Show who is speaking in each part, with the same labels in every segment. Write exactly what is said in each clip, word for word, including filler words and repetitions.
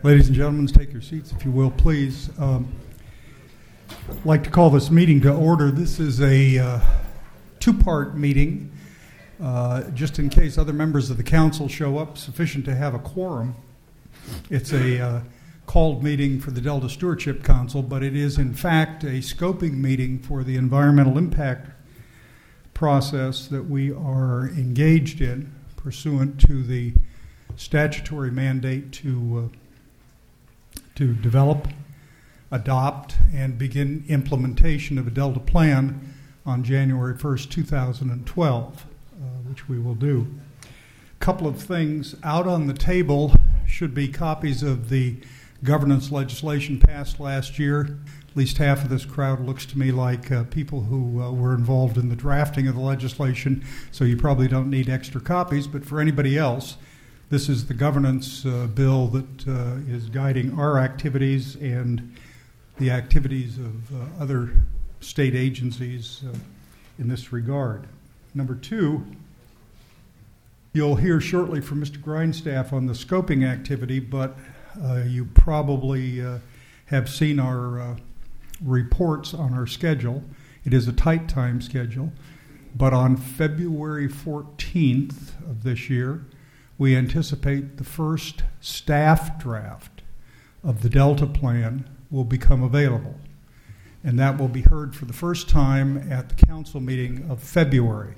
Speaker 1: Ladies and gentlemen, take your seats, if you will, please. Um, I'd like to call this meeting to order. This is a uh, two-part meeting, uh, just in case other members of the council show up, sufficient to have a quorum. It's a uh, called meeting for the Delta Stewardship Council, but it is, in fact, a scoping meeting for the environmental impact process that we are engaged in pursuant to the statutory mandate to uh, to develop, adopt, and begin implementation of a Delta plan on January first, two thousand twelve, uh, which we will do. A couple of things out on the table should be copies of the governance legislation passed last year. At least half of this crowd looks to me like uh, people who uh, were involved in the drafting of the legislation, so you probably don't need extra copies, but for anybody else, this is the governance uh, bill that uh, is guiding our activities and the activities of uh, other state agencies uh, in this regard. Number two, you'll hear shortly from Mister Grindstaff on the scoping activity, but uh, you probably uh, have seen our uh, reports on our schedule. It is a tight time schedule, but on February fourteenth of this year, we anticipate the first staff draft of the Delta plan will become available. And that will be heard for the first time at the council meeting of February.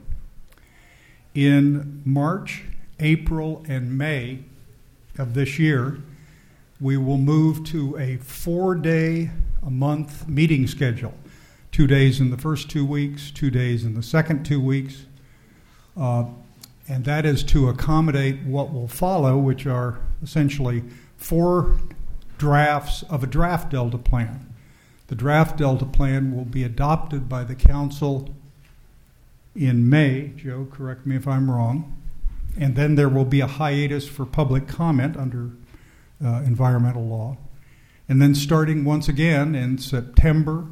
Speaker 1: In March, April, and May of this year, we will move to a four-day-a-month meeting schedule. Two days in the first two weeks, two days in the second two weeks. Uh, And that is to accommodate what will follow, which are essentially four drafts of a draft Delta plan. The draft Delta plan will be adopted by the council in May. Joe, correct me if I'm wrong. And then there will be a hiatus for public comment under uh, environmental law. And then starting once again in September,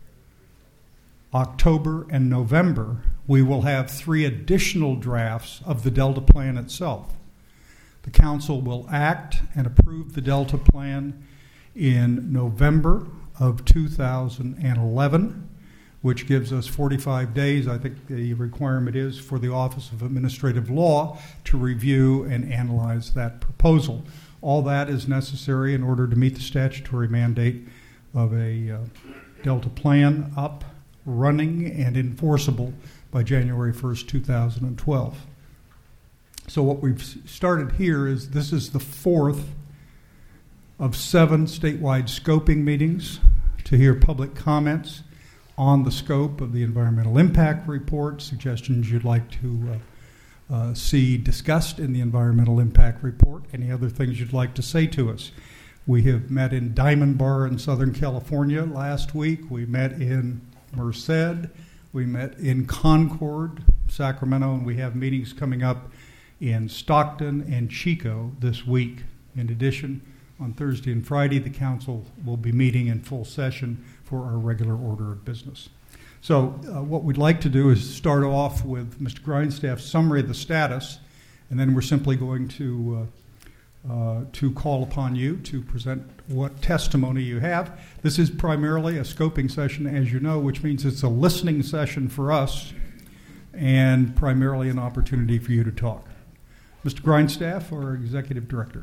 Speaker 1: October, and November, we will have three additional drafts of the Delta plan itself. The council will act and approve the Delta plan in November of two thousand eleven, which gives us forty-five days, I think the requirement is, for the Office of Administrative Law to review and analyze that proposal. All that is necessary in order to meet the statutory mandate of a uh, Delta plan up, running, and enforceable by January first, two thousand twelve. So what we've started here is this is the fourth of seven statewide scoping meetings to hear public comments on the scope of the environmental impact report, suggestions you'd like to uh, uh, see discussed in the environmental impact report, any other things you'd like to say to us. We have met in Diamond Bar in Southern California last week. We met in Merced. We met in Concord, Sacramento, and we have meetings coming up in Stockton and Chico this week. In addition, on Thursday and Friday, the council will be meeting in full session for our regular order of business. So uh, what we'd like to do is start off with Mister Grindstaff's summary of the status, and then we're simply going to uh, Uh, to call upon you to present what testimony you have. This is primarily a scoping session, as you know, which means it's a listening session for us and primarily an opportunity for you to talk. Mister Grindstaff, our Executive Director.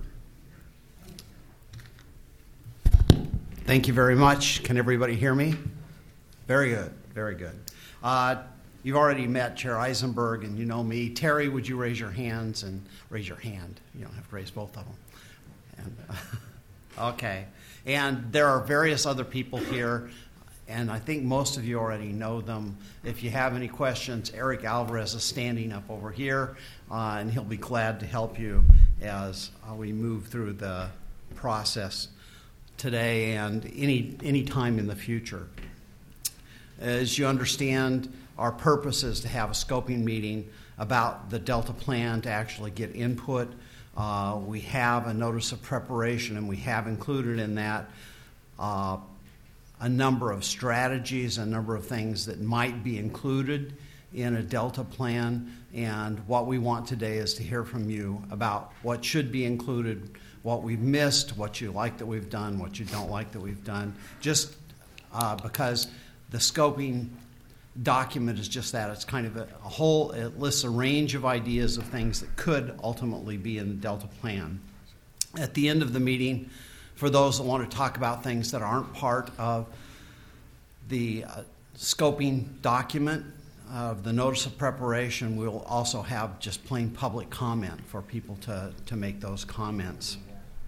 Speaker 2: Thank you very much. Can everybody hear me? Very good, very good. Uh, You've already met Chair Eisenberg, and you know me. Terry, would you raise your hands and raise your hand? You don't have to raise both of them. And, uh, okay. And there are various other people here, and I think most of you already know them. If you have any questions, Eric Alvarez is standing up over here, uh, and he'll be glad to help you as uh, we move through the process today and any any time in the future. As you understand, our purpose is to have a scoping meeting about the Delta plan to actually get input. Uh, we have a notice of preparation, and we have included in that uh, a number of strategies, a number of things that might be included in a Delta plan, and what we want today is to hear from you about what should be included, what we've missed, what you like that we've done, what you don't like that we've done, just uh, because the scoping document is just that. It's kind of a, a whole, it lists a range of ideas of things that could ultimately be in the Delta plan. At the end of the meeting, for those that want to talk about things that aren't part of the uh, scoping document of the notice of preparation, we'll also have just plain public comment for people to, to make those comments.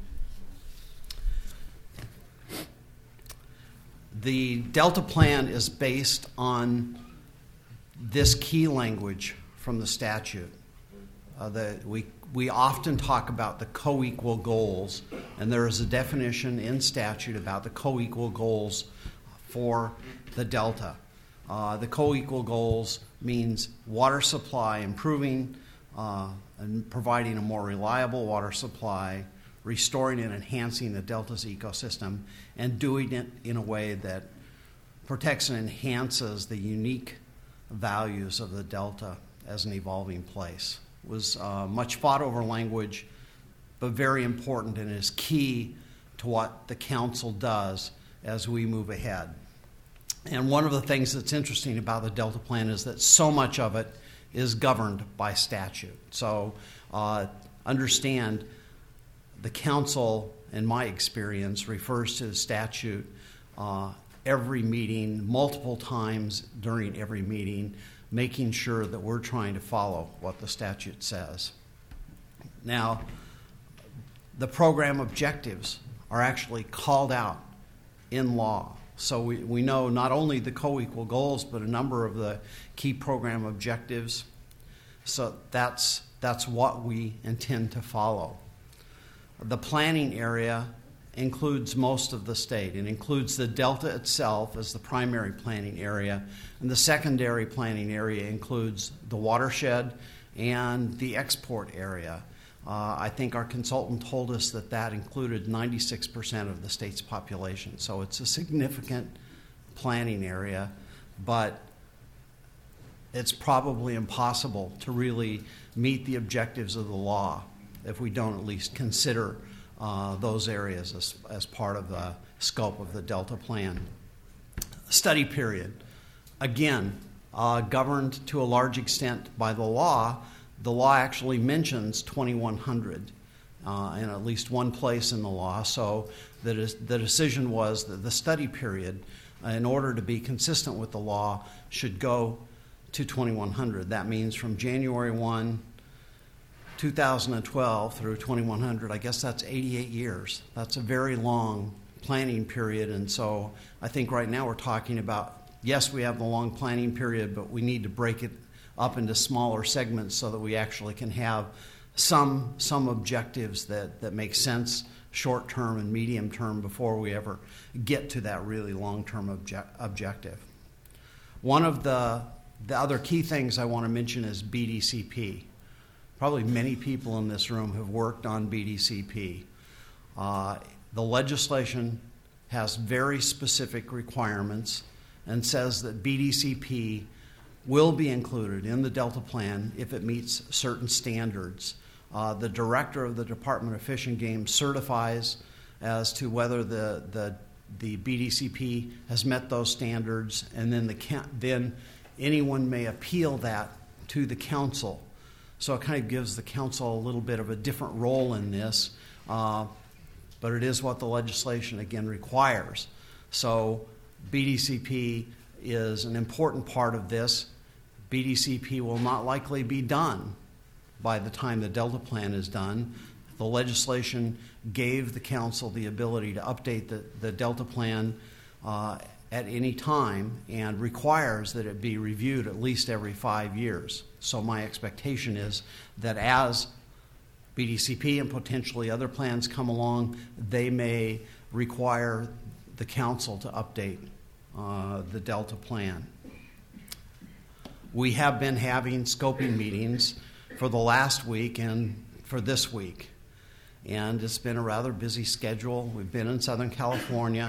Speaker 2: The Delta plan is based on this key language from the statute. Uh, the, we, we often talk about the co-equal goals, and there is a definition in statute about the co-equal goals for the Delta. Uh, the co-equal goals means water supply, improving uh, and providing a more reliable water supply, restoring and enhancing the Delta's ecosystem, and doing it in a way that protects and enhances the unique values of the Delta as an evolving place. It was uh, much fought over language, but very important and is key to what the council does as we move ahead. And one of the things that's interesting about the Delta plan is that so much of it is governed by statute. So uh, understand the council, in my experience, refers to the statute uh, every meeting, multiple times during every meeting, making sure that we're trying to follow what the statute says. Now, the program objectives are actually called out in law. So we, we know not only the co-equal goals, but a number of the key program objectives. So that's, that's what we intend to follow. The planning area includes most of the state. It includes the Delta itself as the primary planning area, and the secondary planning area includes the watershed and the export area. Uh, I think our consultant told us that that included ninety-six percent of the state's population. So it's a significant planning area, but it's probably impossible to really meet the objectives of the law if we don't at least consider uh, those areas as, as part of the scope of the Delta plan. Study period, again, uh, governed to a large extent by the law. The law actually mentions twenty-one hundred uh, in at least one place in the law, so the, the decision was that the study period, uh, in order to be consistent with the law, should go to twenty-one hundred. That means from January first, two thousand twelve through twenty-one hundred, I guess that's eighty-eight years. That's a very long planning period, and so I think right now we're talking about, yes, we have the long planning period, but we need to break it up into smaller segments so that we actually can have some some objectives that, that make sense short term and medium term before we ever get to that really long term obje- objective. One of the, the other key things I want to mention is B D C P. Probably many people in this room have worked on B D C P. Uh, the legislation has very specific requirements and says that B D C P will be included in the Delta plan if it meets certain standards. Uh, the director of the Department of Fish and Game certifies as to whether the the, the B D C P has met those standards, and then the then anyone may appeal that to the council. So it kind of gives the council a little bit of a different role in this, uh, but it is what the legislation again requires. So B D C P is an important part of this. B D C P will not likely be done by the time the Delta plan is done. The legislation gave the council the ability to update the, the Delta plan uh, at any time and requires that it be reviewed at least every five years. So my expectation is that as B D C P and potentially other plans come along, they may require the council to update uh, the Delta plan. We have been having scoping meetings for the last week and for this week. And it's been a rather busy schedule. We've been in Southern California.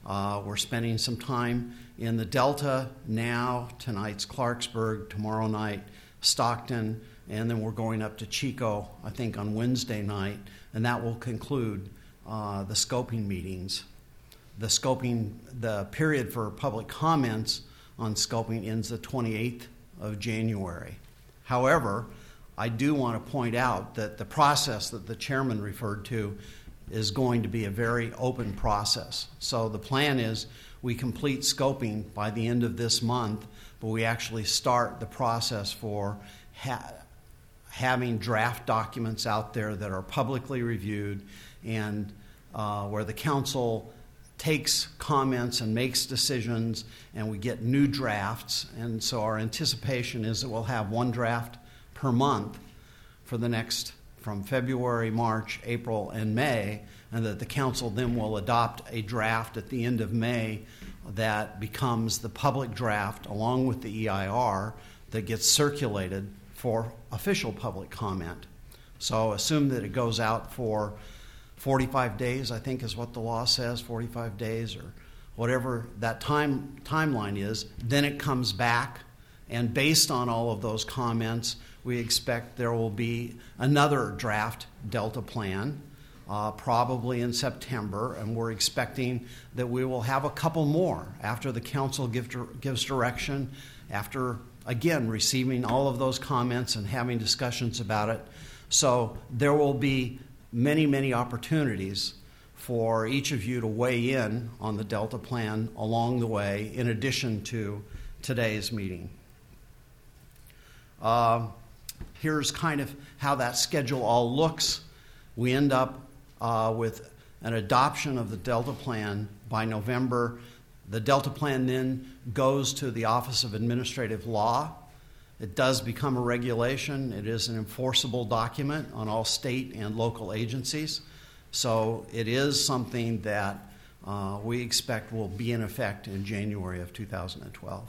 Speaker 2: Uh, we're spending some time in the Delta now. Tonight's Clarksburg, tomorrow night Stockton, and then we're going up to Chico, I think, on Wednesday night, and that will conclude uh, the scoping meetings. The scoping, the period for public comments on scoping ends the twenty-eighth of January. However, I do want to point out that the process that the chairman referred to is going to be a very open process. So the plan is we complete scoping by the end of this month, but we actually start the process for ha- having draft documents out there that are publicly reviewed and uh, where the council takes comments and makes decisions, and we get new drafts. And so our anticipation is that we'll have one draft per month for the next, from February, March, April, and May, and that the council then will adopt a draft at the end of May that becomes the public draft along with the E I R that gets circulated for official public comment. So assume that it goes out for forty-five days, I think is what the law says, forty-five days or whatever that time timeline is. Then it comes back, and based on all of those comments, we expect there will be another draft Delta plan, uh, probably in September, and we're expecting that we will have a couple more after the council give, gives direction, after, again, receiving all of those comments and having discussions about it. So there will be many, many opportunities for each of you to weigh in on the Delta plan along the way, in addition to today's meeting. Uh, here's kind of how that schedule all looks. We end up uh, with an adoption of the Delta plan by November. The Delta plan then goes to the Office of Administrative Law. It does become a regulation. It is an enforceable document on all state and local agencies. So it is something that uh, we expect will be in effect in January of two thousand twelve.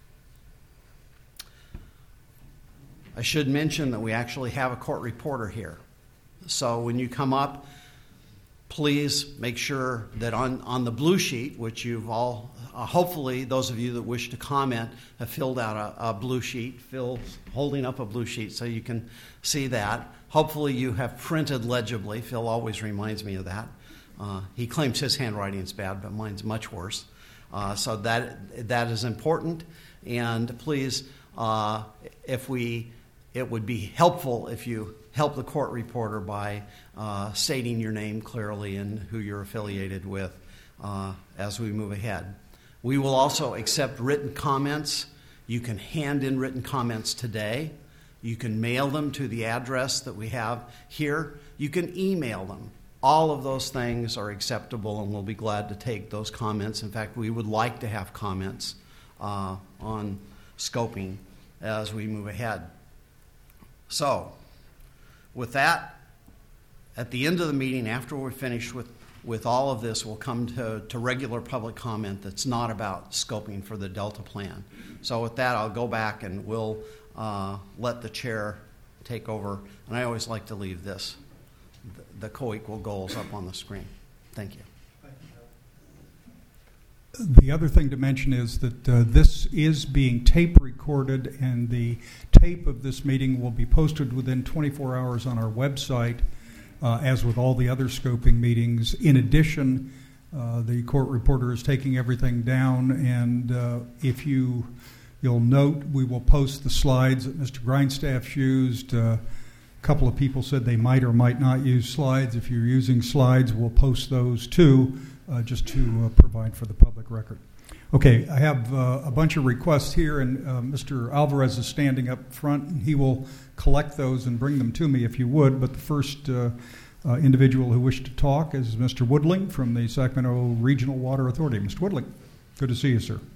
Speaker 2: I should mention that we actually have a court reporter here. So when you come up, please make sure that on, on the blue sheet, which you've all, uh, hopefully those of you that wish to comment have filled out a, a blue sheet, Phil's holding up a blue sheet so you can see that. Hopefully you have printed legibly. Phil always reminds me of that. Uh, he claims his handwriting's bad, but mine's much worse. Uh, so that that is important. And please, uh, if we, it would be helpful if you help the court reporter by uh, stating your name clearly and who you're affiliated with uh, as we move ahead. We will also accept written comments. You can hand in written comments today. You can mail them to the address that we have here. You can email them. All of those things are acceptable, and we'll be glad to take those comments. In fact, we would like to have comments uh, on scoping as we move ahead. So, with that, at the end of the meeting, after we're finished with, with all of this, we'll come to, to regular public comment that's not about scoping for the Delta plan. So with that, I'll go back and we'll uh, let the chair take over. And I always like to leave this, the, the co-equal goals up on the screen. Thank you.
Speaker 1: The other thing to mention is that uh, this is being tape recorded, and the tape of this meeting will be posted within twenty-four hours on our website, uh, as with all the other scoping meetings. In addition, uh, the court reporter is taking everything down, and uh, if you, you'll note, we will post the slides that Mister Grindstaff used. Uh, a couple of people said they might or might not use slides. If you're using slides, we'll post those too. Uh, just to uh, provide for the public record. Okay, I have uh, a bunch of requests here, and uh, Mister Alvarez is standing up front, and he will collect those and bring them to me if you would. But the first uh, uh, individual who wished to talk is Mister Woodling from the Sacramento Regional Water Authority. Mister Woodling, good to see you, sir.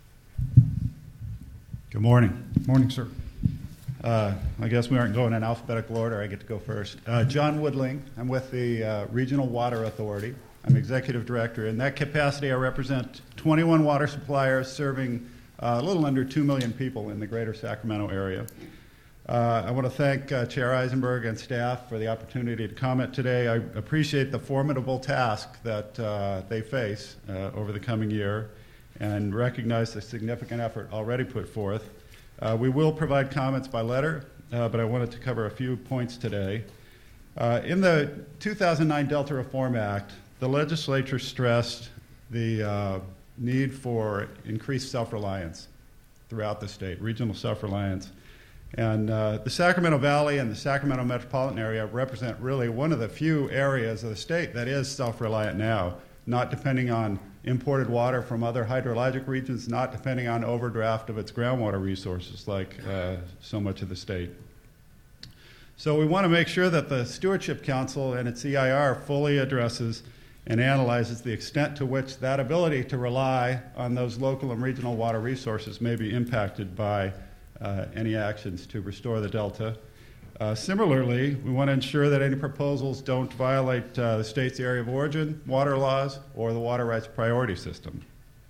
Speaker 3: Good morning.
Speaker 1: Morning, sir.
Speaker 3: Uh, I guess we aren't going in alphabetical order. I get to go first. Uh, John Woodling. I'm with the uh, Regional Water Authority. I'm executive director. In that capacity, I represent twenty-one water suppliers serving uh, a little under two million people in the greater Sacramento area. Uh, I want to thank uh, Chair Eisenberg and staff for the opportunity to comment today. I appreciate the formidable task that uh, they face uh, over the coming year and recognize the significant effort already put forth. Uh, we will provide comments by letter, uh, but I wanted to cover a few points today. Uh, in the two thousand nine Delta Reform Act, the legislature stressed the uh, need for increased self-reliance throughout the state, regional self-reliance. And uh, the Sacramento Valley and the Sacramento metropolitan area represent really one of the few areas of the state that is self-reliant now, not depending on imported water from other hydrologic regions, not depending on overdraft of its groundwater resources like uh, so much of the state. So we want to make sure that the Stewardship Council and its E I R fully addresses and analyzes the extent to which that ability to rely on those local and regional water resources may be impacted by uh, any actions to restore the delta. Uh, similarly, we want to ensure that any proposals don't violate uh, the state's area of origin, water laws, or the water rights priority system.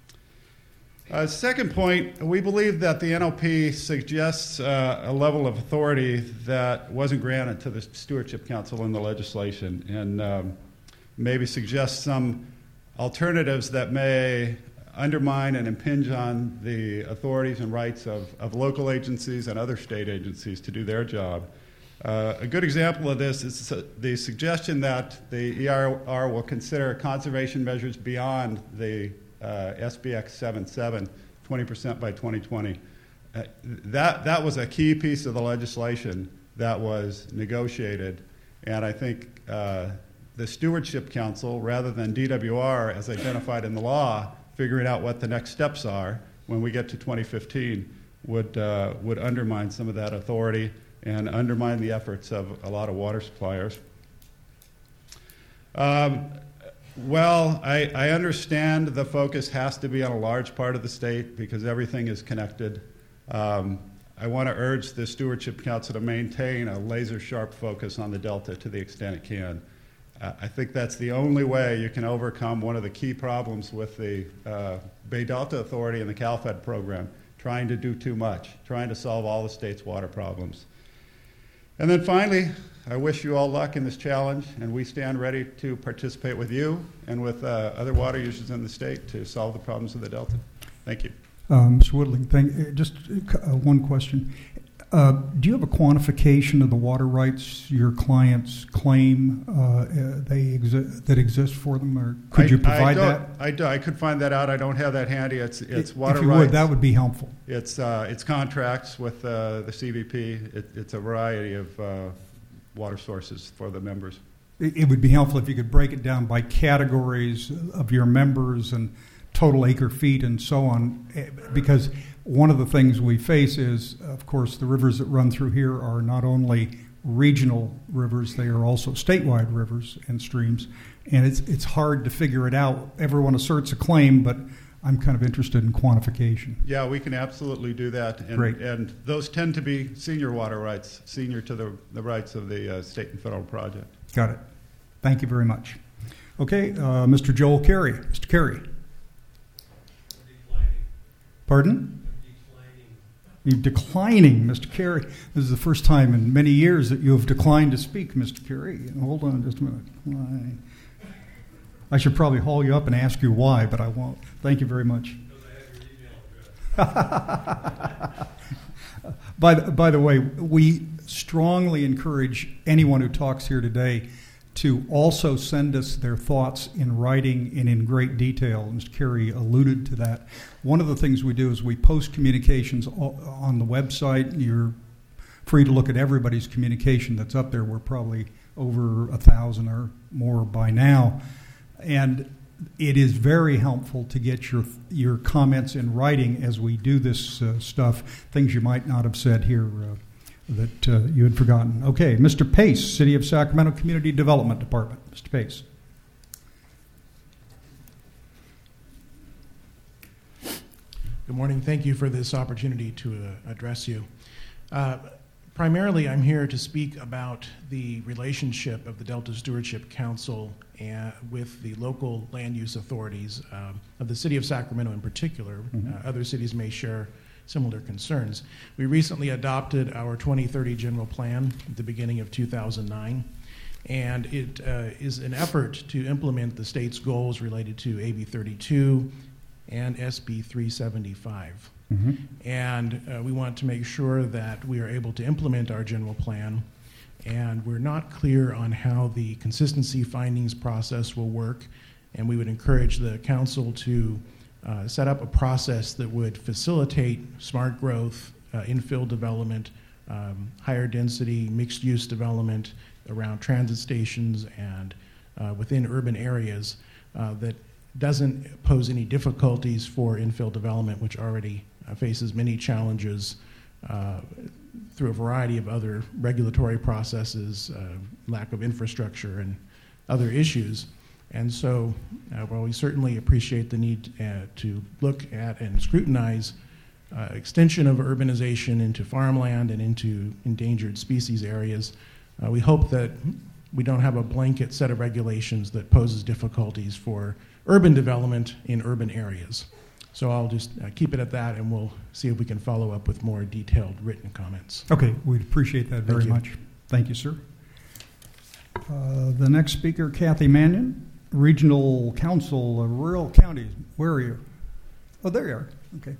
Speaker 3: Uh, second point, we believe that the N O P suggests uh, a level of authority that wasn't granted to the Stewardship Council in the legislation, and um, maybe suggests some alternatives that may undermine and impinge on the authorities and rights of, of local agencies and other state agencies to do their job. Uh, a good example of this is the suggestion that the E I R will consider conservation measures beyond the uh, S B X seventy-seven, twenty percent by twenty twenty. Uh, that, that was a key piece of the legislation that was negotiated, and I think uh, the Stewardship Council, rather than D W R as identified in the law, figuring out what the next steps are when we get to twenty fifteen, would, uh, would undermine some of that authority and undermine the efforts of a lot of water suppliers. Um, well, I, I understand the focus has to be on a large part of the state because everything is connected. Um, I want to urge the Stewardship Council to maintain a laser-sharp focus on the Delta to the extent it can. Uh, I think that's the only way you can overcome one of the key problems with the uh, Bay Delta Authority and the CalFed program, trying to do too much, trying to solve all the state's water problems. And then finally, I wish you all luck in this challenge, and we stand ready to participate with you and with uh, other water users in the state to solve the problems of the Delta. Thank you.
Speaker 1: Uh, Mister Woodling, thank, uh, just uh, one question. Uh, do you have a quantification of the water rights your clients claim uh, uh, they exi- that exist for them, or could
Speaker 3: I,
Speaker 1: you provide
Speaker 3: I
Speaker 1: that?
Speaker 3: I, do, I could find that out. I don't have that handy. It's, it's
Speaker 1: if,
Speaker 3: water
Speaker 1: if you
Speaker 3: rights.
Speaker 1: would, that would be helpful.
Speaker 3: It's, uh, it's contracts with uh, the C V P. It, it's a variety of uh, water sources for the members.
Speaker 1: It, it would be helpful if you could break it down by categories of your members and total acre feet and so on, because one of the things we face is, of course, the rivers that run through here are not only regional rivers, they are also statewide rivers and streams, and it's it's hard to figure it out. Everyone asserts a claim, but I'm kind of interested in quantification.
Speaker 3: Yeah, we can absolutely do that, and,
Speaker 1: Great.
Speaker 3: and those tend to be senior water rights, senior to the, the rights of the uh, state and federal project.
Speaker 1: Got it. Thank you very much. Okay, uh, Mister Joel Carey. Mister Carey. Pardon? You're declining, Mister Carey. This is the first time in many years that you have declined to speak, Mister Carey. Hold on just a minute. Why? I should probably haul you up and ask you why, but I won't. Thank you very much. by, the, by the way, we strongly encourage anyone who talks here today to also send us their thoughts in writing and in great detail. Mister Carey alluded to that. One of the things we do is we post communications on the website. You're free to look at everybody's communication that's up there. We're probably over a thousand or more by now. And it is very helpful to get your your comments in writing as we do this uh, stuff, things you might not have said here uh, that uh, you had forgotten. Okay, Mister Pace, City of Sacramento Community Development Department. Mister Pace.
Speaker 4: Good morning. Thank you for this opportunity to uh, address you. Uh, primarily, I'm here to speak about the relationship of the Delta Stewardship Council and with the local land use authorities um, of the City of Sacramento in particular.
Speaker 1: Mm-hmm.
Speaker 4: Uh, other cities may share similar concerns. We recently adopted our twenty thirty general plan at the beginning of two thousand nine, and it uh, is an effort to implement the state's goals related to A B thirty-two and S B three seventy-five. Mm-hmm. And uh, we want to make sure that we are able to implement our general plan, and we're not clear on how the consistency findings process will work, and we would encourage the council to uh, set up a process that would facilitate smart growth, uh, infill development, um, higher density, mixed use development around transit stations and uh, within urban areas uh, that doesn't pose any difficulties for infill development, which already uh, faces many challenges uh, through a variety of other regulatory processes, uh, lack of infrastructure, and other issues. And so, uh, while we certainly appreciate the need uh, to look at and scrutinize uh, extension of urbanization into farmland and into endangered species areas, uh, we hope that we don't have a blanket set of regulations that poses difficulties for urban development in urban areas. So I'll just uh, keep it at that, and we'll see if we can follow up with more detailed written comments.
Speaker 1: Okay, we'd appreciate that very
Speaker 4: Thank you.
Speaker 1: much. Thank you, sir. Uh, the next speaker, Kathy Mannion, Regional Council of Rural Counties. Where are you? Oh, there you are. Okay.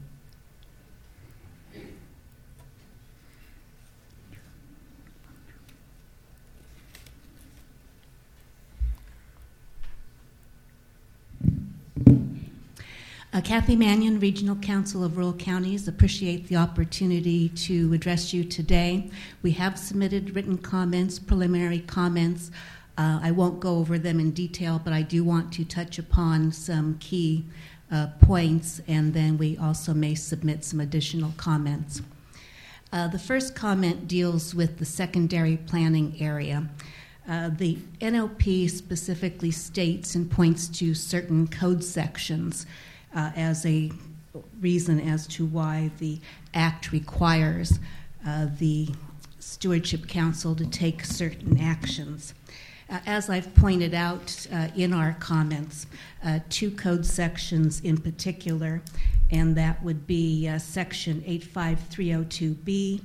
Speaker 5: Uh, Kathy Mannion, Regional Council of Rural Counties. Appreciate the opportunity to address you today. We have submitted written comments, preliminary comments. Uh, I won't go over them in detail, but I do want to touch upon some key uh, points, and then we also may submit some additional comments. Uh, the first comment deals with the secondary planning area. Uh, the N O P specifically states and points to certain code sections Uh, as a reason as to why the Act requires uh, the Stewardship Council to take certain actions. Uh, as I've pointed out uh, in our comments, uh, two code sections in particular, and that would be uh, Section eight five three oh two B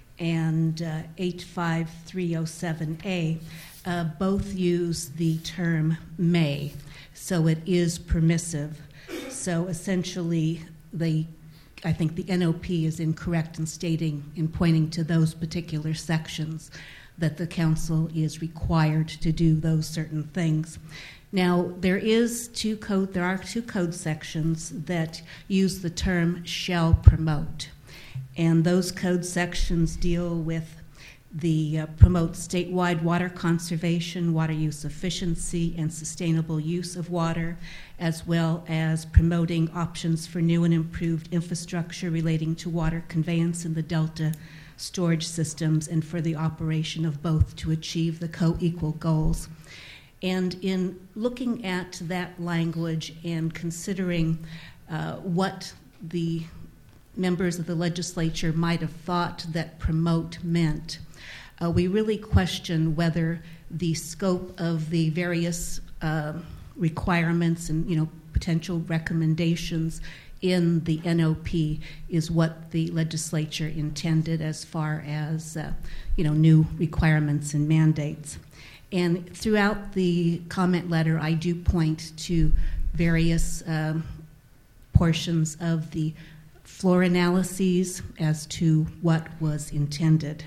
Speaker 5: and uh, eight five three oh seven A, uh, both use the term may, so it is permissive. So essentially, the, I think the N O P is incorrect in stating, in pointing to those particular sections, that the council is required to do those certain things. Now, there is two code, there are two code sections that use the term shall promote, and those code sections deal with the uh, promote statewide water conservation, water use efficiency, and sustainable use of water, as well as promoting options for new and improved infrastructure relating to water conveyance in the Delta storage systems and for the operation of both to achieve the co-equal goals. And in looking at that language and considering uh, what the members of the legislature might have thought that promote meant, Uh, we really question whether the scope of the various uh, requirements and, you know, potential recommendations in the N O P is what the legislature intended as far as, uh, you know, new requirements and mandates. And throughout the comment letter, I do point to various um, portions of the floor analyses as to what was intended.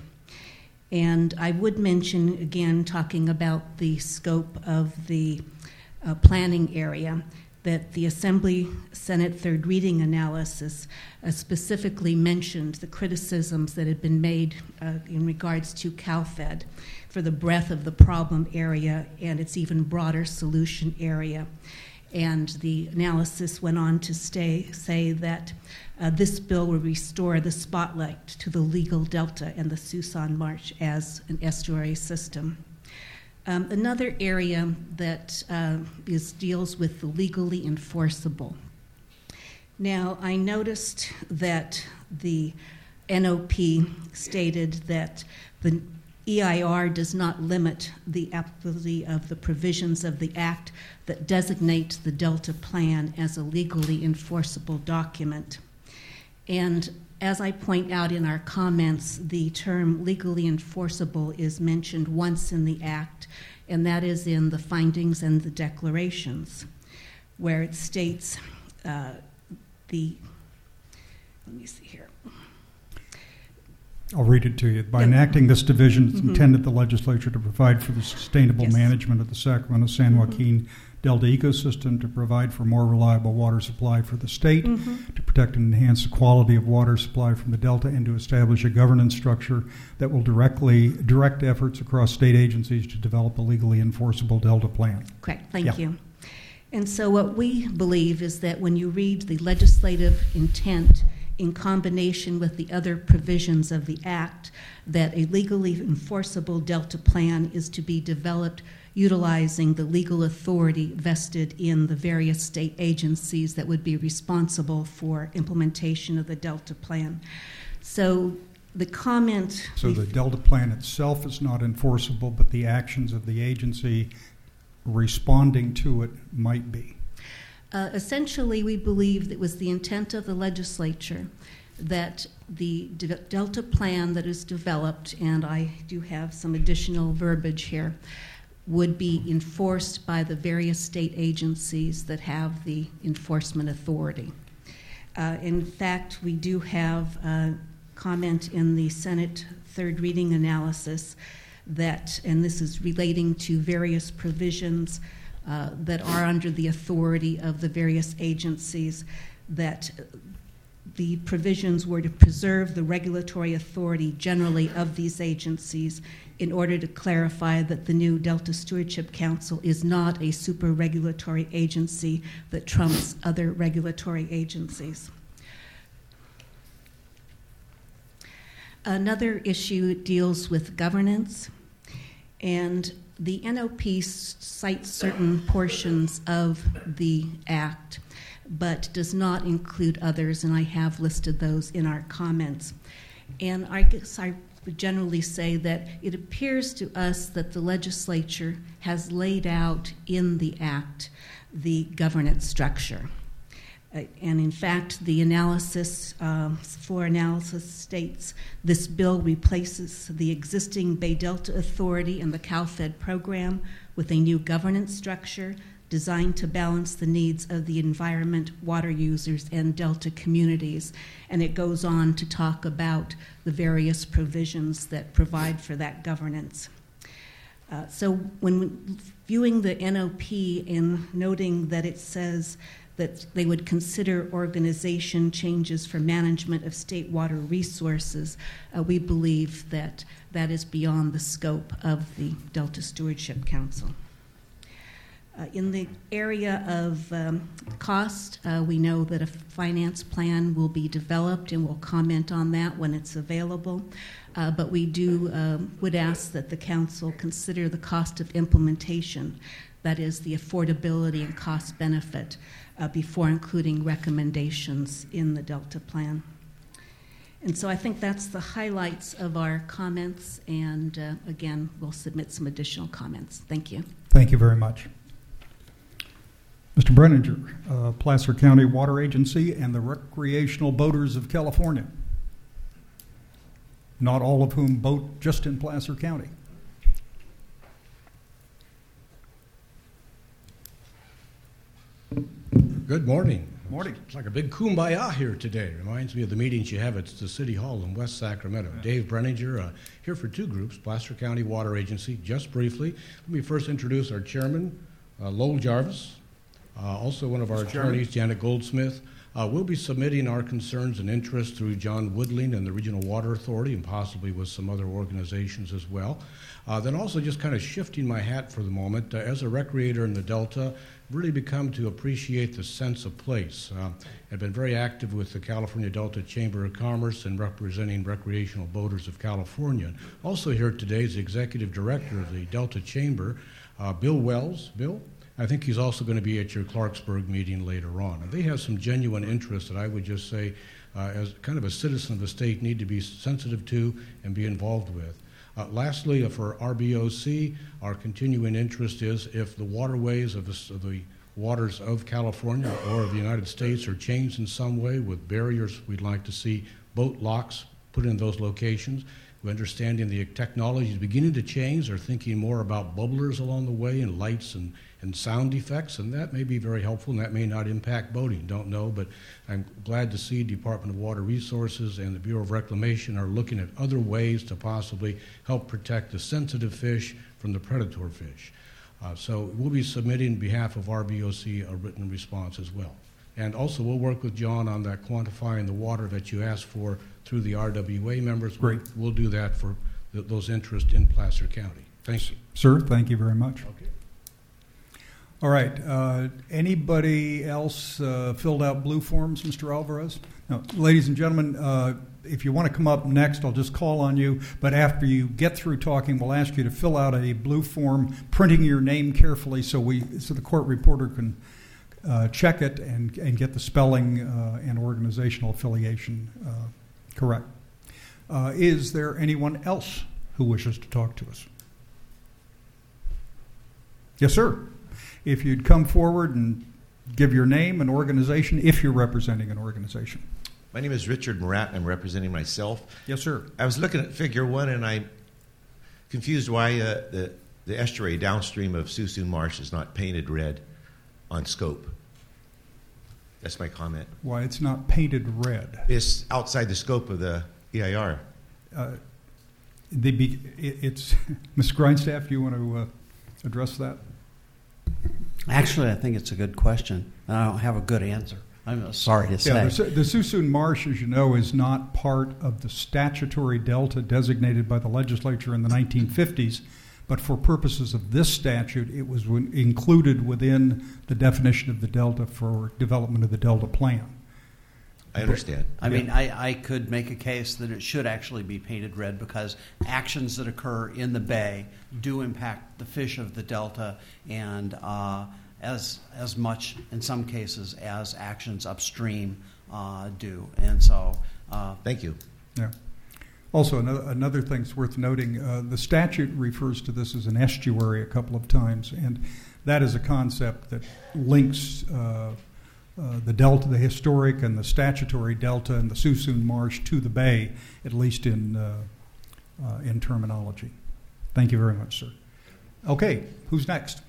Speaker 5: And I would mention, again, talking about the scope of the uh, planning area, that the Assembly Senate third reading analysis uh, specifically mentioned the criticisms that had been made uh, in regards to CalFed for the breadth of the problem area and its even broader solution area. And the analysis went on to stay, say that uh, this bill will restore the spotlight to the legal delta and the Suisun Marsh as an estuary system. Um, another area that uh, is deals with the legally enforceable. Now, I noticed that the N O P stated that the E I R does not limit the applicability of the provisions of the Act that designate the Delta Plan as a legally enforceable document. And as I point out in our comments, the term legally enforceable is mentioned once in the Act, and that is in the findings and the declarations, where it states uh, the, let me see here.
Speaker 1: I'll read it to you. By
Speaker 5: Yeah.
Speaker 1: enacting this division, it's
Speaker 5: Mhm.
Speaker 1: intended the legislature to provide for the sustainable
Speaker 5: Yes.
Speaker 1: management of the Sacramento-San Joaquin Delta ecosystem, to provide for more reliable water supply for the state,
Speaker 5: Mhm.
Speaker 1: to protect and enhance the quality of water supply from the Delta, and to establish a governance structure that will directly direct efforts across state agencies to develop a legally enforceable Delta plan.
Speaker 5: Correct, thank
Speaker 1: Yeah.
Speaker 5: you. And so what we believe is that when you read the legislative intent in combination with the other provisions of the Act, that a legally enforceable Delta plan is to be developed utilizing the legal authority vested in the various state agencies that would be responsible for implementation of the Delta plan. So the comment...
Speaker 1: So the Delta plan itself is not enforceable, but the actions of the agency responding to it might be.
Speaker 5: Uh, essentially, we believe it was the intent of the legislature that the De- Delta plan that is developed, and I do have some additional verbiage here, would be enforced by the various state agencies that have the enforcement authority. Uh, in fact, we do have a comment in the Senate third reading analysis that, and this is relating to various provisions uh, that are under the authority of the various agencies, that the provisions were to preserve the regulatory authority generally of these agencies in order to clarify that the new Delta Stewardship Council is not a super regulatory agency that trumps other regulatory agencies. Another issue deals with governance, and the N O P cites certain portions of the Act, but does not include others, and I have listed those in our comments. And I guess I would generally say that it appears to us that the legislature has laid out in the Act the governance structure. Uh, and in fact, the analysis, uh, floor analysis states this bill replaces the existing Bay Delta Authority and the CalFed program with a new governance structure designed to balance the needs of the environment, water users, and Delta communities. And it goes on to talk about the various provisions that provide for that governance. Uh, so when viewing the N O P and noting that it says that they would consider organization changes for management of state water resources, uh, we believe that that is beyond the scope of the Delta Stewardship Council. Uh, in the area of um, cost, uh, we know that a finance plan will be developed, and we'll comment on that when it's available. Uh, but we do um, would ask that the council consider the cost of implementation, that is, the affordability and cost benefit, uh, before including recommendations in the Delta plan. And so I think that's the highlights of our comments, and uh, again, we'll submit some additional comments. Thank you.
Speaker 1: Thank you very much. Mister Brenninger, uh, Placer County Water Agency and the Recreational Boaters of California, not all of whom boat just in Placer County.
Speaker 6: Good morning.
Speaker 1: Morning.
Speaker 6: It's like a big kumbaya here today. Reminds me of the meetings you have at the City Hall in West Sacramento. Dave Brenninger, uh, here for two groups, Placer County Water Agency. Just briefly, let me first introduce our chairman, uh, Lowell Jarvis, uh, also one of our attorneys, Janet Goldsmith. Uh, we'll be submitting our concerns and interests through John Woodling and the Regional Water Authority, and possibly with some other organizations as well. Uh, then also just kind of shifting my hat for the moment, uh, as a recreator in the Delta, really become to appreciate the sense of place. Uh, I've been very active with the California Delta Chamber of Commerce and representing recreational boaters of California. Also here today is the executive director of the Delta Chamber, uh, Bill Wells. Bill? I think he's also going to be at your Clarksburg meeting later on. And they have some genuine interests that I would just say, uh, as kind of a citizen of the state, need to be sensitive to and be involved with. Uh, lastly, uh, for R B O C, our continuing interest is if the waterways of the, of the waters of California or of the United States are changed in some way with barriers, we'd like to see boat locks put in those locations. We're understanding the technology is beginning to change. They're thinking more about bubblers along the way and lights and, and sound effects, and that may be very helpful, and that may not impact boating. Don't know, but I'm glad to see Department of Water Resources and the Bureau of Reclamation are looking at other ways to possibly help protect the sensitive fish from the predator fish. Uh, so we'll be submitting on behalf of R B O C a written response as well. And also we'll work with John on that quantifying the water that you asked for through the R W A members.
Speaker 1: Great.
Speaker 6: We'll, we'll do that for th- those interests in Placer County. Thank you.
Speaker 1: Sir, thank you very much.
Speaker 6: Okay.
Speaker 1: All right. Uh, anybody else uh, filled out blue forms, Mister Alvarez? No. Ladies and gentlemen, uh, if you want to come up next, I'll just call on you. But after you get through talking, we'll ask you to fill out a blue form, printing your name carefully so we so the court reporter can uh, check it and, and get the spelling uh, and organizational affiliation uh, correct. Uh, is there anyone else who wishes to talk to us? Yes, sir. If you'd come forward and give your name and organization, if you're representing an organization.
Speaker 7: My name is Richard Murat. I'm representing myself.
Speaker 1: Yes, sir.
Speaker 7: I was looking at figure one, and I'm confused why uh, the, the estuary downstream of Suisun Marsh is not painted red on scope. That's my comment.
Speaker 1: Why it's not painted red.
Speaker 7: It's outside the scope of the E I R.
Speaker 1: Uh, the be, it, it's Mister Grindstaff, do you want to uh, address that?
Speaker 2: Actually, I think it's a good question, and I don't have a good answer. I'm sorry to say.
Speaker 1: Yeah, the, the Suisun Marsh, as you know, is not part of the statutory delta designated by the legislature in the nineteen fifties, but for purposes of this statute, it was w- included within the definition of the delta for development of the delta plan.
Speaker 7: I understand.
Speaker 2: I mean, I, I could make a case that it should actually be painted red because actions that occur in the bay do impact the fish of the delta, and uh, as as much in some cases as actions upstream uh, do. And so, uh,
Speaker 7: Thank you.
Speaker 1: Yeah. Also, another, another thing's worth noting, uh, the statute refers to this as an estuary a couple of times, and that is a concept that links uh, uh, the delta, the historic and the statutory delta and the Suisun Marsh to the bay, at least in, uh, uh, in terminology. Thank you very much, sir. Okay, who's next?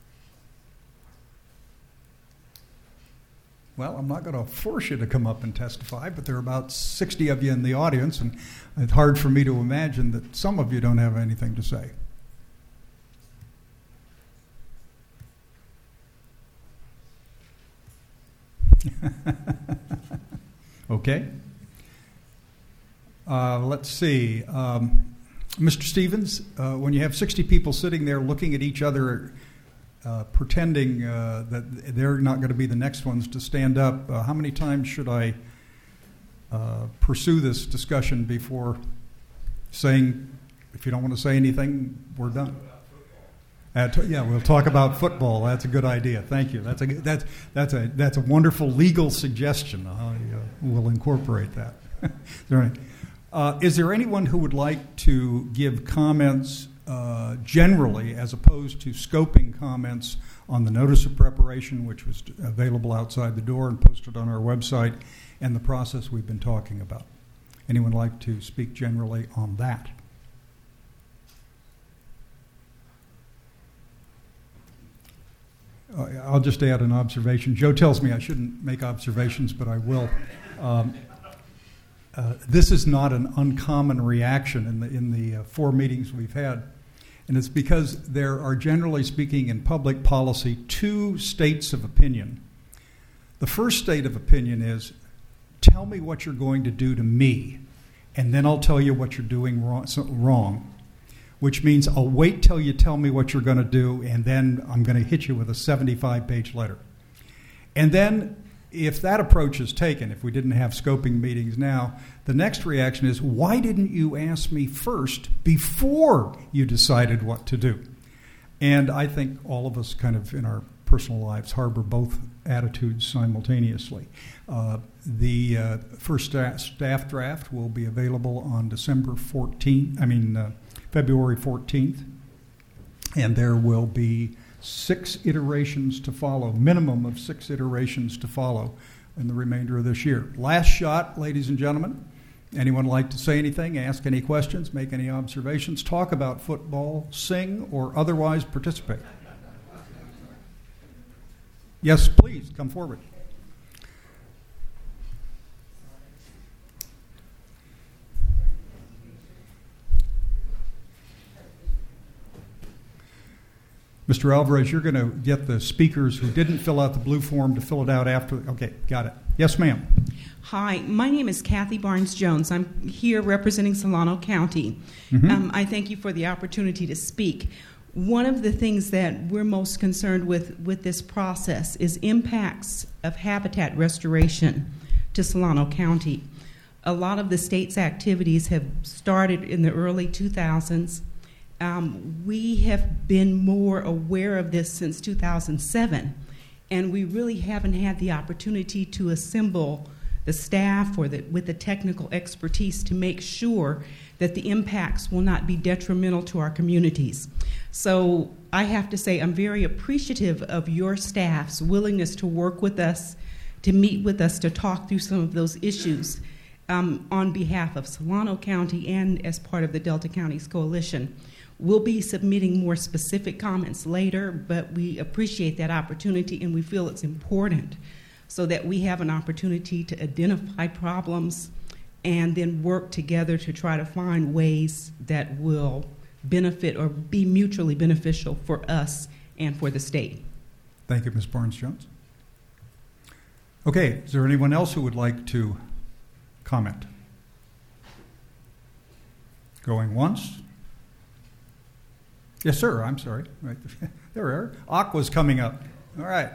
Speaker 1: Well, I'm not going to force you to come up and testify, but there are about sixty of you in the audience, and it's hard for me to imagine that some of you don't have anything to say. Okay. Uh, let's see. Um, Mister Stevens, uh, when you have sixty people sitting there looking at each other, Uh, pretending uh, that they're not going to be the next ones to stand up, uh, how many times should I uh, pursue this discussion before saying, if you don't want to say anything, we're done? Uh, t- yeah, we'll talk about football. That's a good idea. Thank you. That's a that's that's a that's a wonderful legal suggestion. I uh, will incorporate that. All right. Uh, is there anyone who would like to give comments Uh, generally, as opposed to scoping comments on the notice of preparation, which was available outside the door and posted on our website, and the process we've been talking about? Anyone like to speak generally on that? Uh, I'll just add an observation. Joe tells me I shouldn't make observations, but I will. Um, uh, this is not an uncommon reaction in the in the uh, four meetings we've had. And it's because there are, generally speaking, in public policy, two states of opinion. The first state of opinion is, tell me what you're going to do to me, and then I'll tell you what you're doing wrong, wrong. Which means I'll wait till you tell me what you're going to do, and then I'm going to hit you with a seventy-five page letter. And then, if that approach is taken, if we didn't have scoping meetings now, the next reaction is, why didn't you ask me first before you decided what to do? And I think all of us kind of in our personal lives harbor both attitudes simultaneously. Uh, the uh, first staff, staff draft will be available on December fourteenth, I mean uh, February fourteenth, and there will be six iterations to follow, minimum of six iterations to follow in the remainder of this year. Last shot, ladies and gentlemen. Anyone like to say anything, ask any questions, make any observations, talk about football, sing, or otherwise participate? Yes, please, come forward. Mister Alvarez, you're going to get the speakers who didn't fill out the blue form to fill it out after. Okay, got it. Yes, ma'am.
Speaker 8: Hi, my name is Kathy Barnes-Jones. I'm here representing Solano County.
Speaker 1: Mm-hmm.
Speaker 8: Um, I thank you for the opportunity to speak. One of the things that we're most concerned with with this process is impacts of habitat restoration to Solano County. A lot of the state's activities have started in the early two thousands. Um, we have been more aware of this since two thousand seven, and we really haven't had the opportunity to assemble the staff or the, with the technical expertise to make sure that the impacts will not be detrimental to our communities. So I have to say I'm very appreciative of your staff's willingness to work with us, to meet with us, to talk through some of those issues um, on behalf of Solano County and as part of the Delta Counties Coalition. We'll be submitting more specific comments later, but we appreciate that opportunity and we feel it's important so that we have an opportunity to identify problems and then work together to try to find ways that will benefit or be mutually beneficial for us and for the state.
Speaker 1: Thank you, Miz Barnes-Jones. Okay, is there anyone else who would like to comment? Going once? Yes, sir. I'm sorry. Right there, we are. Aqua's coming up. All right.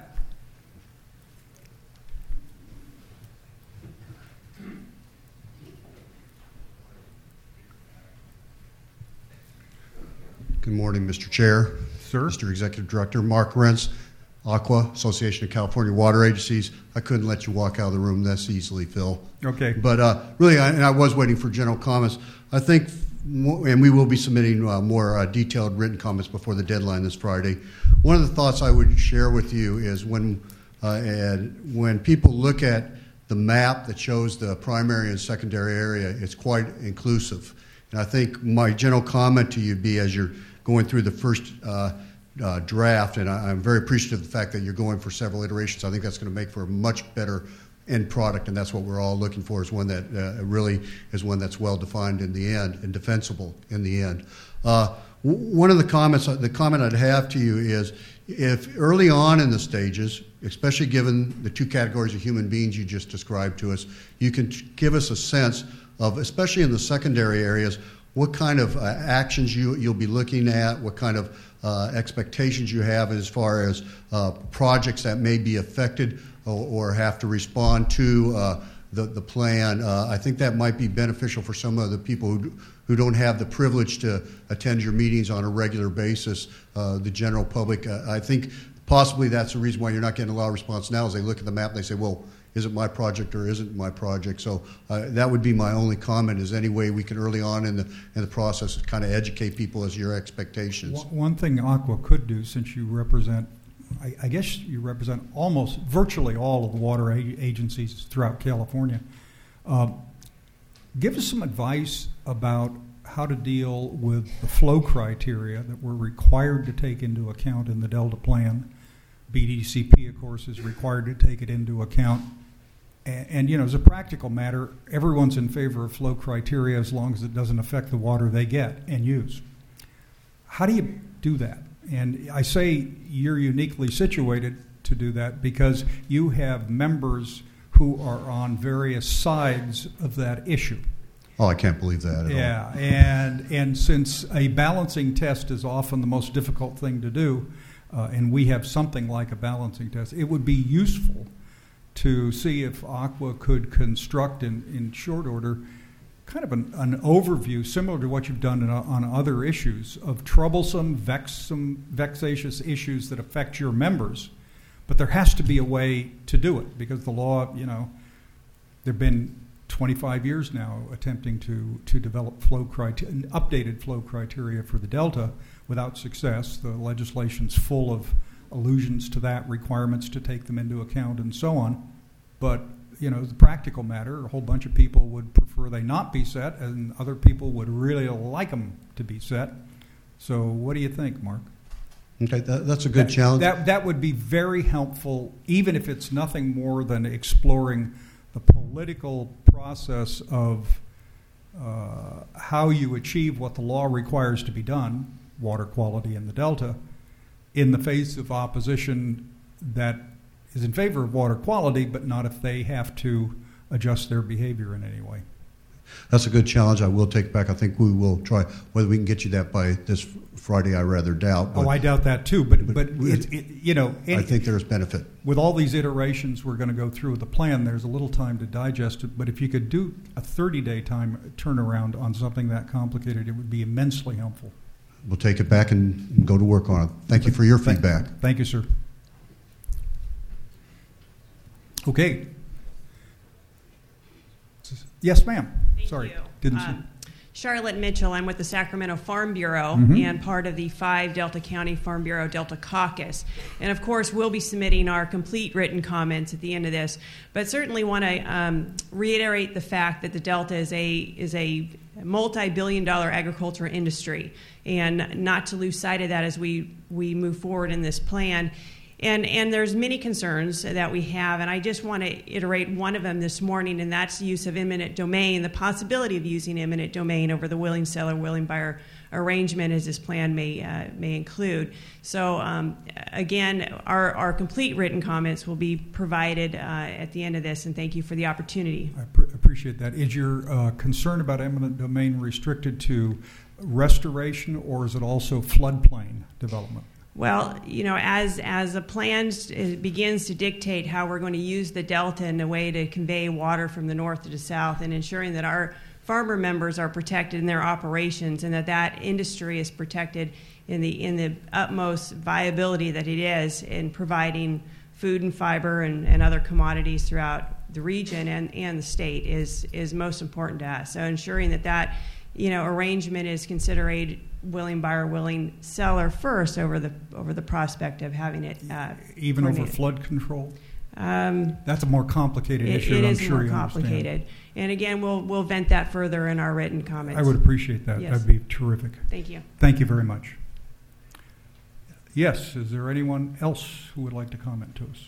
Speaker 9: Good morning, Mister Chair.
Speaker 1: Sir.
Speaker 9: Mister Executive Director, Mark Rentz, Aqua, Association of California Water Agencies. I couldn't let you walk out of the room this easily, Phil.
Speaker 1: Okay.
Speaker 9: But uh, really, I, and I was waiting for general comments. I think, and we will be submitting uh, more uh, detailed written comments before the deadline this Friday. One of the thoughts I would share with you is when, uh, and when people look at the map that shows the primary and secondary area, it's quite inclusive. And I think my general comment to you would be, as you're going through the first uh, uh, draft, and I, I'm very appreciative of the fact that you're going for several iterations. I think that's going to make for a much better end product, and that's what we're all looking for, is one that uh, really is one that's well defined in the end and defensible in the end. Uh, w- one of the comments, the comment I'd have to you is, if early on in the stages, especially given the two categories of human beings you just described to us, you can t- give us a sense of, especially in the secondary areas, what kind of uh, actions you, you'll be looking at, what kind of uh, expectations you have as far as uh, projects that may be affected or, or have to respond to uh, the, the plan. Uh, I think that might be beneficial for some of the people who, who don't have the privilege to attend your meetings on a regular basis, uh, the general public. Uh, I think possibly that's the reason why you're not getting a lot of response now, is they look at the map and they say, well, is it my project or isn't my project? So uh, that would be my only comment, is any way we can early on in the in the process kind of educate people as your expectations.
Speaker 1: One thing Aqua could do, since you represent, I, I guess you represent almost virtually all of the water a- agencies throughout California, uh, give us some advice about how to deal with the flow criteria that we're required to take into account in the Delta Plan. B D C P, of course, is required to take it into account. And, and, you know, as a practical matter, everyone's in favor of flow criteria as long as it doesn't affect the water they get and use. How do you do that? And I say you're uniquely situated to do that because you have members who are on various sides of that issue.
Speaker 9: Oh, I can't believe that at
Speaker 1: yeah,
Speaker 9: all.
Speaker 1: and and since a balancing test is often the most difficult thing to do, uh, and we have something like a balancing test, it would be useful to see if Aqua could construct in, in short order kind of an, an overview, similar to what you've done in, on other issues, of troublesome, vexum, vexatious issues that affect your members. But there has to be a way to do it, because the law, you know, there have been twenty-five years now attempting to, to develop flow criteria, updated flow criteria for the Delta without success. The legislation's full of allusions to that, requirements to take them into account, and so on. But you know, the practical matter. A whole bunch of people would prefer they not be set, and other people would really like them to be set. So what do you think, Mark?
Speaker 9: Okay, that, that's a good
Speaker 1: that,
Speaker 9: challenge.
Speaker 1: That, that would be very helpful, even if it's nothing more than exploring the political process of uh, how you achieve what the law requires to be done, water quality in the Delta, in the face of opposition that is in favor of water quality, but not if they have to adjust their behavior in any way.
Speaker 9: That's a good challenge I will take back. I think we will try. Whether we can get you that by this Friday, I rather doubt.
Speaker 1: Oh, I doubt that too, but, but,
Speaker 9: but
Speaker 1: it's, it, you know...
Speaker 9: I think there's benefit.
Speaker 1: With all these iterations we're going to go through with the plan, there's a little time to digest it, but if you could do a thirty-day time turnaround on something that complicated, it would be immensely helpful.
Speaker 9: We'll take it back and go to work on it. Thank you for your
Speaker 1: Thank,
Speaker 9: feedback.
Speaker 1: Thank you, sir. Okay. Yes, ma'am.
Speaker 10: Thank
Speaker 1: Sorry.
Speaker 10: you.
Speaker 1: Didn't
Speaker 10: um,
Speaker 1: see.
Speaker 10: Charlotte Mitchell. I'm with the Sacramento Farm Bureau
Speaker 1: Mhm.
Speaker 10: and part of the five Delta County Farm Bureau Delta Caucus. And of course, we'll be submitting our complete written comments at the end of this. But certainly want to um, reiterate the fact that the Delta is a is a multi-billion dollar agriculture industry, and not to lose sight of that as we we move forward in this plan. And, and there's many concerns that we have, and I just want to iterate one of them this morning, and that's the use of eminent domain, the possibility of using eminent domain over the willing seller, willing buyer arrangement, as this plan may uh, may include. So um, again, our, our complete written comments will be provided uh, at the end of this, and thank you for the opportunity.
Speaker 1: I pr- appreciate that. Is your uh, concern about eminent domain restricted to restoration, or is it also floodplain development?
Speaker 10: Well, you know, as as a plan begins to dictate how we're going to use the Delta in a way to convey water from the north to the south, and ensuring that our farmer members are protected in their operations, and that that industry is protected in the in the utmost viability that it is in providing food and fiber and, and other commodities throughout the region and, and the state is is most important to us. So ensuring that that you know arrangement is considered willing buyer, willing seller first over the over the prospect of having it uh,
Speaker 1: even over
Speaker 10: coordinated.
Speaker 1: Flood control.
Speaker 10: Um,
Speaker 1: That's a more complicated
Speaker 10: it,
Speaker 1: issue.
Speaker 10: it
Speaker 1: I'm
Speaker 10: is
Speaker 1: sure
Speaker 10: more
Speaker 1: you
Speaker 10: complicated,
Speaker 1: understand.
Speaker 10: and again, we'll we'll vent that further in our written comments.
Speaker 1: I would appreciate that.
Speaker 10: Yes.
Speaker 1: That'd be terrific.
Speaker 10: Thank you.
Speaker 1: Thank you very much. Yes, is there anyone else who would like to comment to us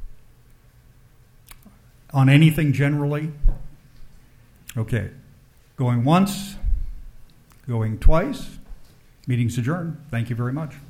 Speaker 1: on anything generally? Okay, going once, going twice. Meeting's adjourned. Thank you very much.